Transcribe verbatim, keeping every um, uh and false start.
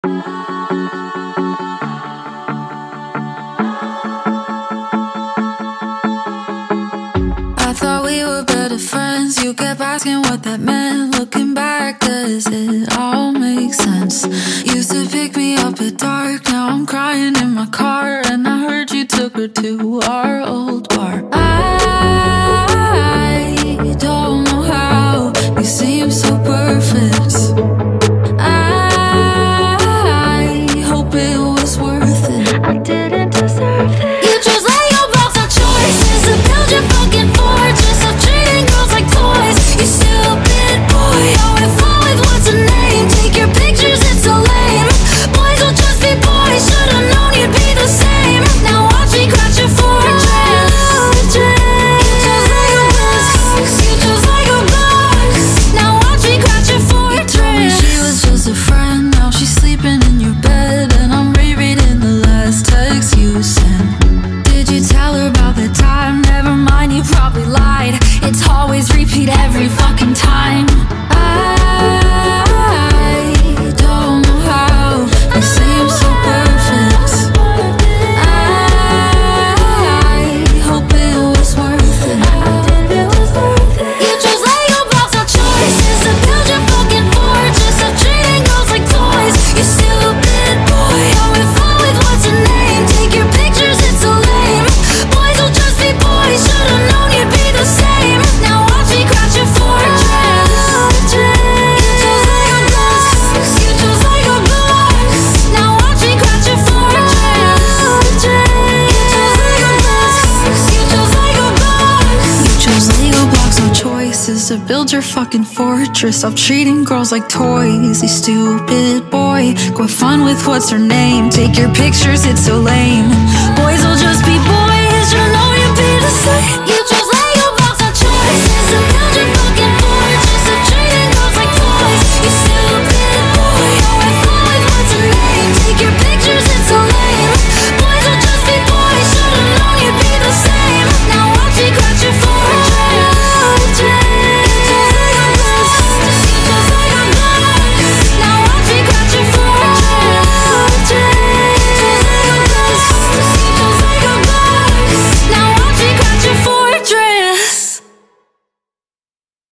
I thought we were better friends. You kept asking what that meant. Looking back, does it all make sense? Used to pick me up at dark. Now I'm crying in my car, and I heard you took her to our old bar. I don't know how you seem so perfect. I hope it was worth it. I didn't deserve it. You chose Lego blocks of choices to build your fucking fortress of treating girls like toys. You stupid boy. Going far with what's a name. Take your pictures, it's so lame. Boys will just be boys. Should've known you'd be the same. Now watch me crash your fortress. You chose Lego blocks. You chose Lego blocks. Now watch me crash your fortress. She was just a friend. Now she's sleeping in your bed, and I'm rereading the last text you sent. Did you tell her about the time? Never mind, you probably lied. It's always repeat every fucking time. I don't know how you seem so perfect. I hope it was worth it. You chose Lego blocks of choices to build your fucking fortress of treating girls like toys. You stupid boy. Going far with what's a name. Take your pictures, it's so lame. Boys will just be boys. Should've known you'd be the same. Now watch me crash your fortress. You chose Lego blocks. You chose Lego blocks. Now watch me crash your fortress. You chose Lego blocks. You chose Lego blocks. You chose Lego blocks of choices to build your fucking fortress of treating girls like toys. You stupid boy. Go have fun with what's her name. Take your pictures, it's so lame. Boys will just be